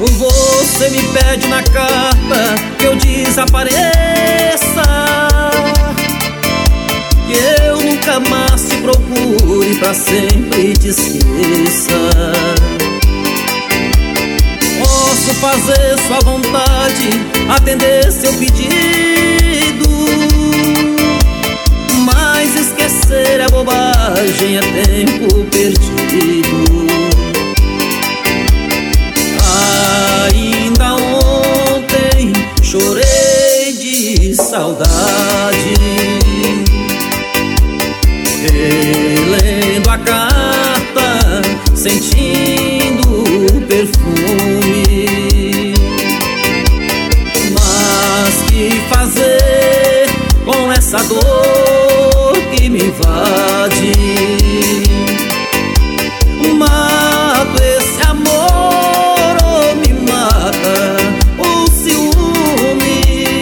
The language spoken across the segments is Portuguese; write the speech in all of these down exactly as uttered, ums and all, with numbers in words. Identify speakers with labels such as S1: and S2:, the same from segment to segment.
S1: Você me pede na carta que eu desapareça, que eu nunca mais te procure, pra sempre te esqueça. Posso fazer sua vontade, atender seu pedido, mas esquecer é bobagem, é tempo perdido. Ainda ontem chorei de saudade, relendo a carta, sentindo o perfume. Mas que fazer com essa dor que me invade? Mato esse amor ou me mata o ciúme?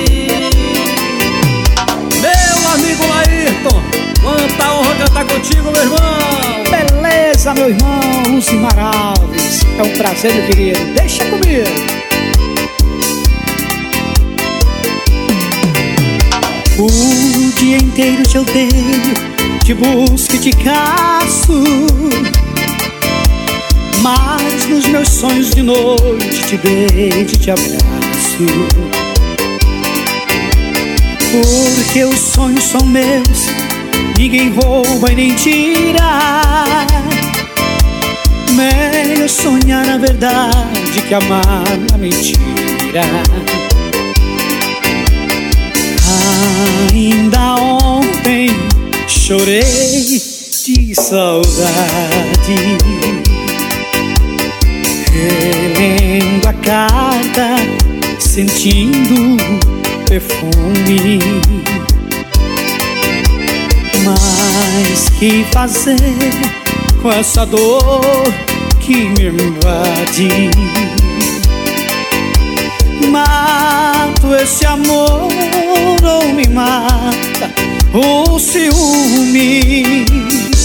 S1: Meu amigo Laírton, quanta honra cantar contigo, meu irmão.
S2: Beleza, meu irmão Lucimar Alves, é um prazer, meu querido, deixa comigo. O dia inteiro te odeio, te busco e te caço, mas nos meus sonhos de noite te beijo e te abraço. Porque os sonhos são meus, ninguém rouba e nem tira. Melhor sonhar na verdade que amar na mentira. Ainda ontem chorei de saudade, relendo a carta, sentindo perfume. Mas que fazer com essa dor que me invade? Mato esse amor ou me mata o ciúme?